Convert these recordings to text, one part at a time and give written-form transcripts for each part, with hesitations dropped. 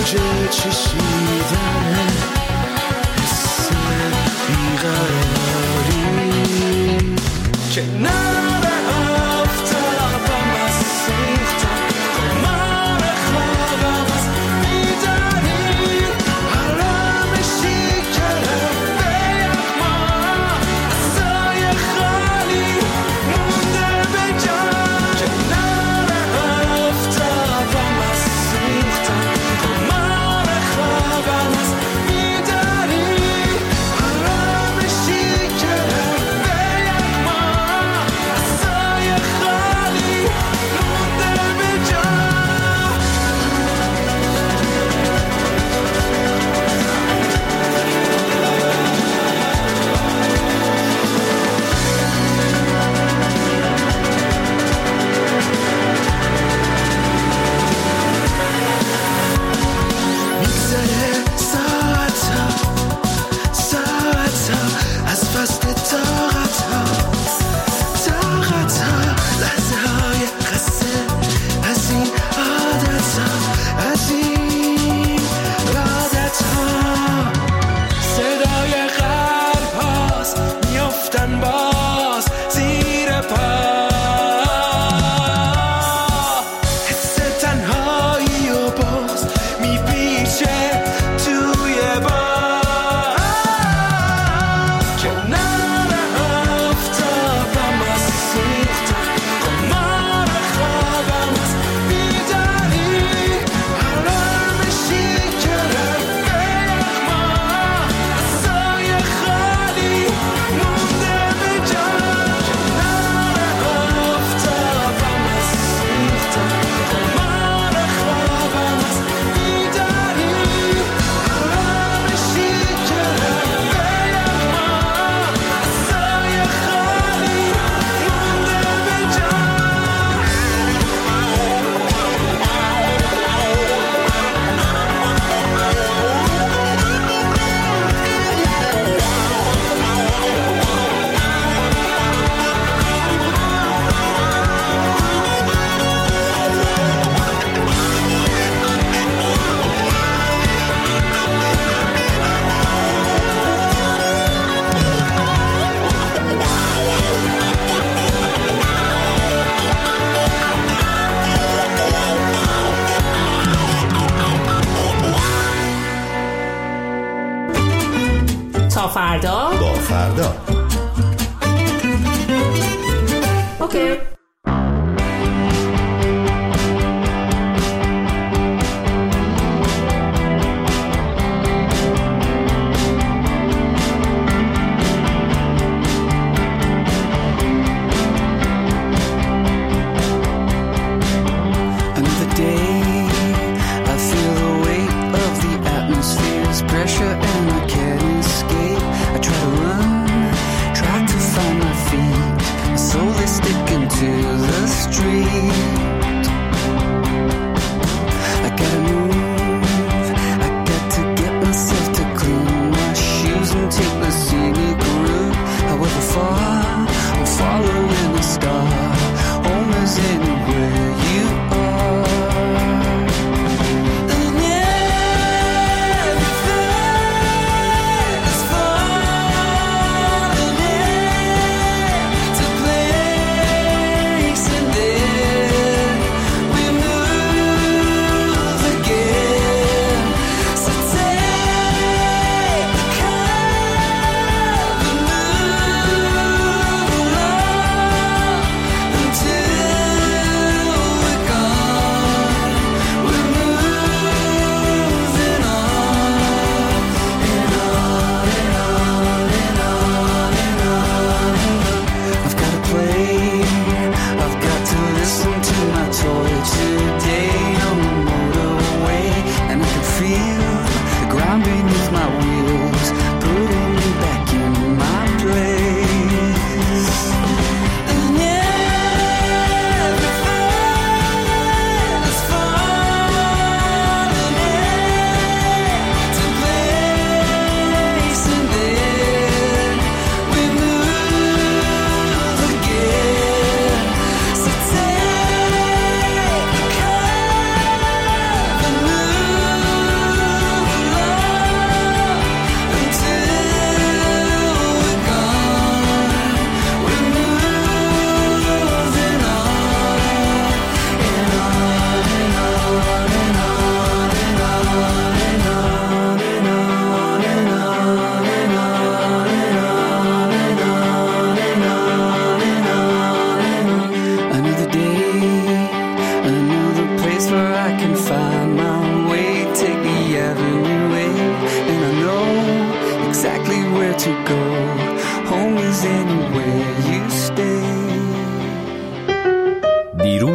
اوج چشیدن حس بیقراری کنار آفتابم از سوختم خمار خوابم از بیداری حرامشی کرم به یغما عصای خالی مونده به جا کنار آفتابم از سوختم خمار خوابم از بیداری حرامشی کرم به یغما عصای خالی مونده به جا میگذره ساعتا از فصل طاقتا لحظه های خسته از این عادتا صدای قلب هاست میافتن باز زیر پا حس تنهایی و باز میپیچه توی بار کنار آفتابم از سوختم خمار خوابم از بیداری حرامشی کرم به یغما عصای خالی مونده به جا کنار آفتابم از سوختم خمار خوابم از بیداری حرامشی کرم به یغما عصای خالی مونده به جا تا فردا. با فردا. اوکی. Another day, I feel the weight of the atmosphere's pressure and I can't escape. I try to run, try to find my feet. My soul is sticking to the street. I gotta move, I got to get myself to clean my shoes and take the scenic route. However far, I'm following the star. Home is anywhere you are. And everything is falling into place, and then we move again. So take the curve and move along until we're gone. We're moving on and on and on and on and on. I've got to play, I've got to listen to my toy today on the motorway, and I can feel the ground beneath my wheels putting me back in my place. And everything is falling into place, and then we move again. So take the curve and move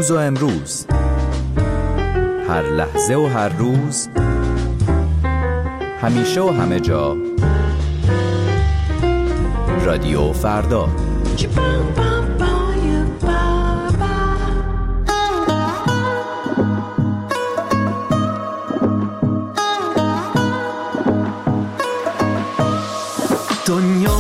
دیروز و امروز، هر لحظه و هر روز، همیشه و همه جا، رادیو فردا. دنیا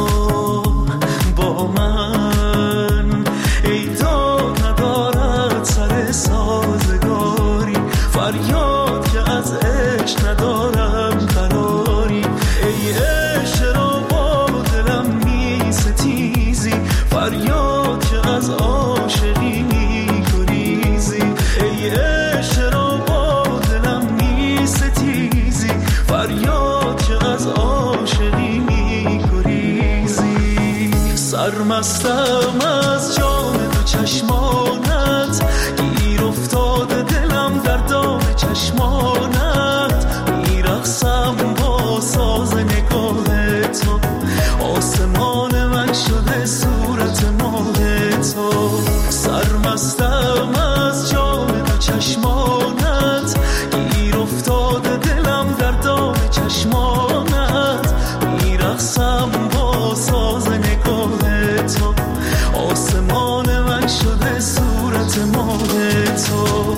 با من ایدا ندارد سر سازگاری، فریاد که از عشق ندارم قراری. ای عشق را با دلم می ستیزی، فریاد که از عاشقی می گریزی. ای عشق را با دلم می ستیزی، فریاد که از عاشقی می گریزی. سرمستم از جام دو چشمانت، گیر افتاده دلم در دام چشمانت. میرقصم با ساز نگاه تو، آسمان من شده صورت ماه تو. سرمستم از جام دو چشمانت، گیر افتاده دلم در دام چشمانت. میرقصم با ساز نگاه تو، آسمان من شده صورت ماه تو.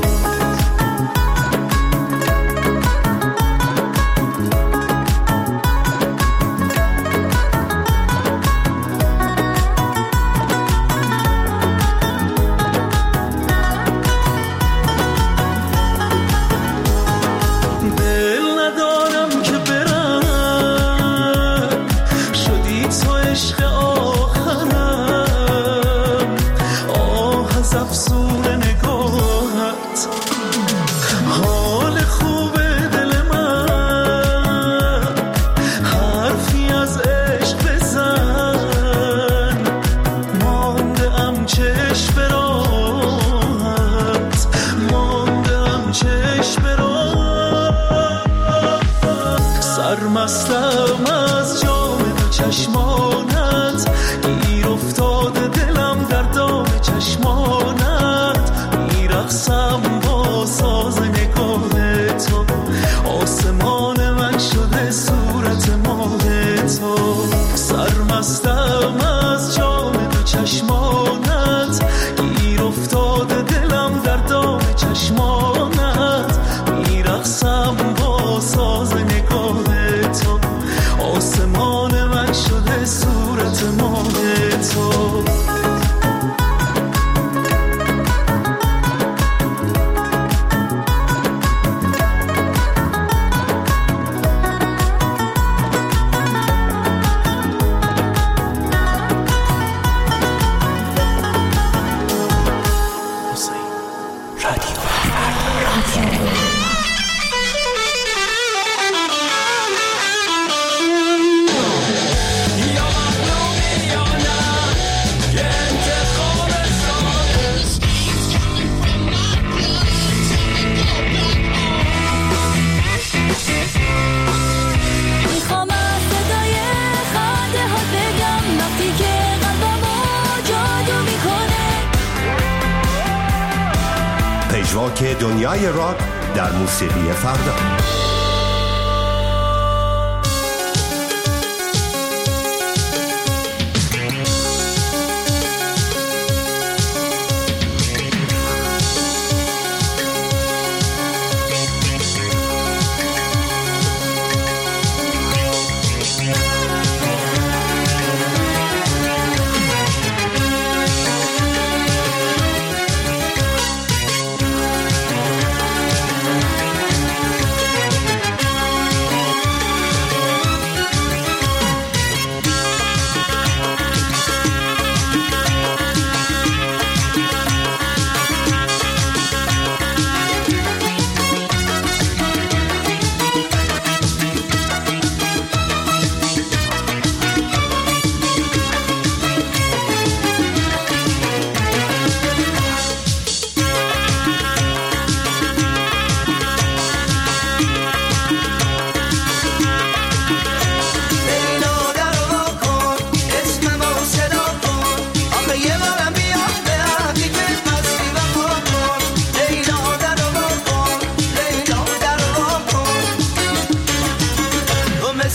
سرمستم از جام دو چشمانت، گیر افتاده دلم در دام چشمانت. میرقصم با ساز نگاه تو، آسمان من شده صورت ماه تو. سرمستم از جام دو چشمانت، گیر افتاده دلم در دام چشمانت. میرقصم با ساز نگاه تو، آسمان من شده صورت ماه تو. پژواک دنیای راک در موسیقی فردا.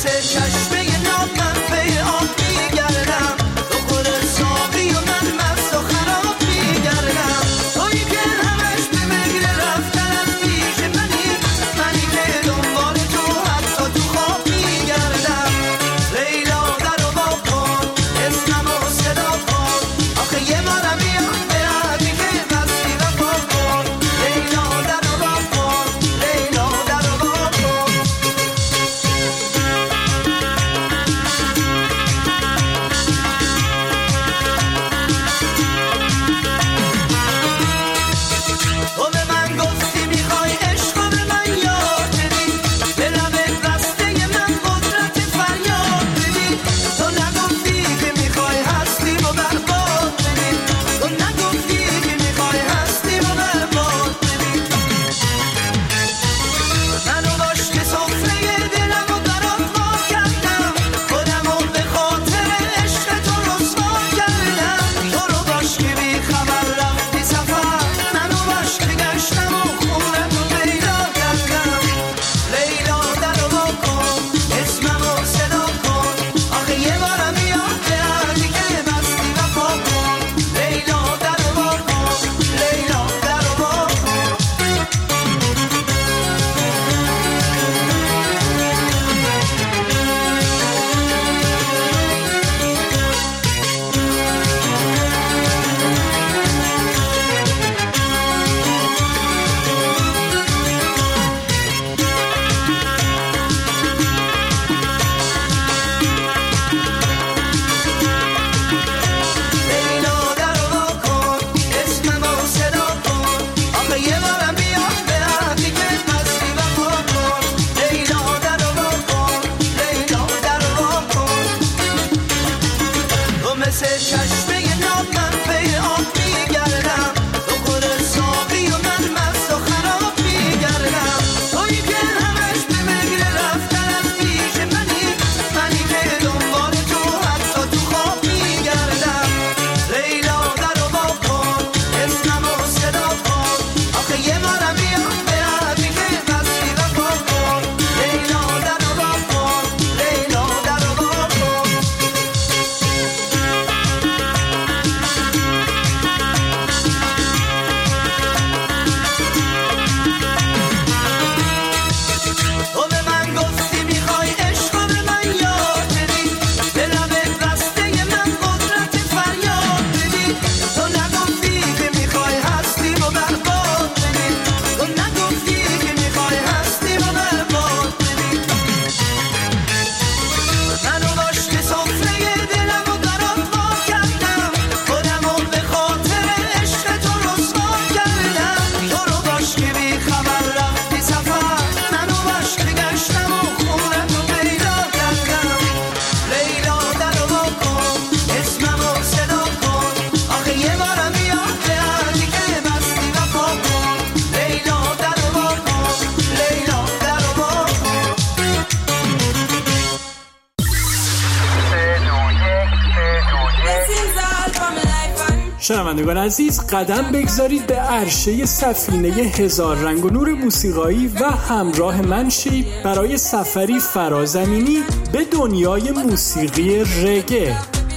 شنوندگان عزیز، قدم بگذارید به عرشه سفینه هزار رنگ و نور موسیقایی و همراه من شید برای سفری فرازمینی به دنیای موسیقی رگه.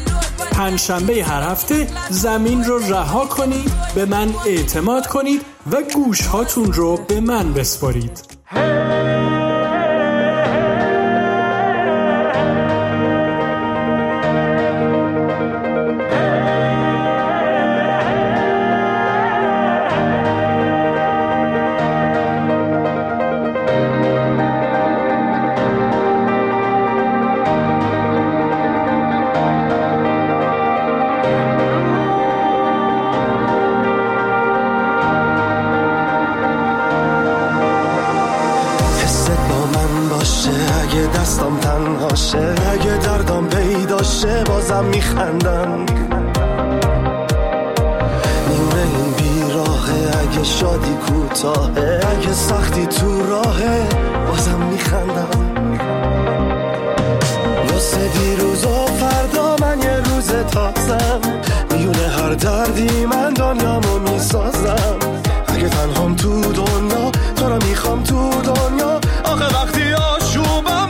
پنجشنبه هر هفته زمین رو رها کنید، به من اعتماد کنید و گوش هاتون رو به من بسپارید. دستم تنهاشه، اگه دردم پیداشه بازم میخندم. نیمه این بیراهه، اگه شادی کوتاهه، اگه سختی تو راهه بازم میخندم.